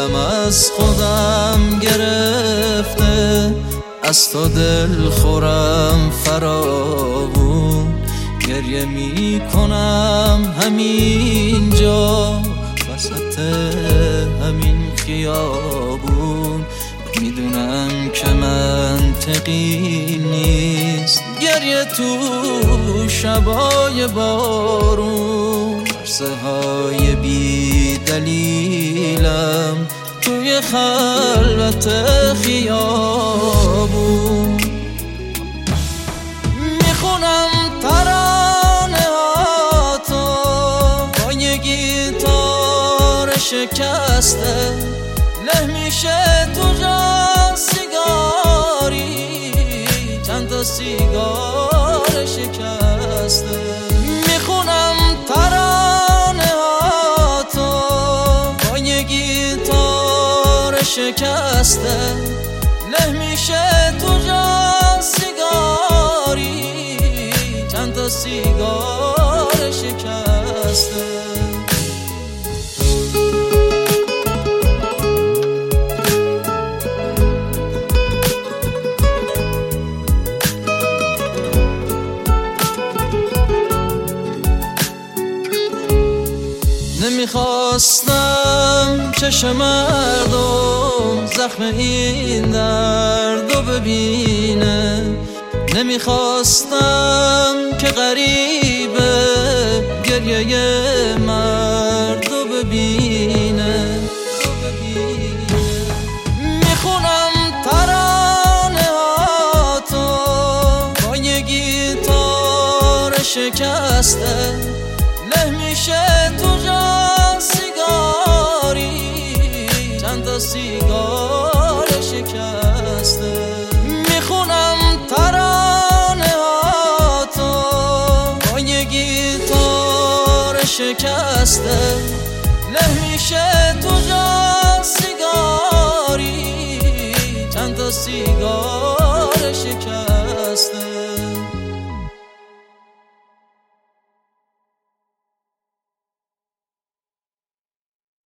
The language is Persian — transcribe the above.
دلم از خودم گرفته، از تو دل خورم فراوون. گریه می کنم همینجا وسط همین خیابون. میدونم که منطقی نیست گریه تو شبای بارون. عرصه های بی دلیلم توی خلوت خیابون. میخونم ترانه هاتو با یه گیتار شکسته، له میشه تو جا سیگاری، چند تا سیگار شکسته. میخونم ترانه هاتو با یه گیتار شکسته، له میشه تو جا سیگاری، چند تا سیگار شکسته. نمیخواستم چشم مردم زخم این دردو ببینه، نمیخواستم که غریبه گریه مردو ببینه. میخونم ترانه هاتو با یه گیتار شکسته، له میشه تو جا سیگاری، چند تا سیگار شکسته. میخونم ترانه هاتو با یه گیتار شکسته، له میشه تو جا سیگاری، چند تا سیگار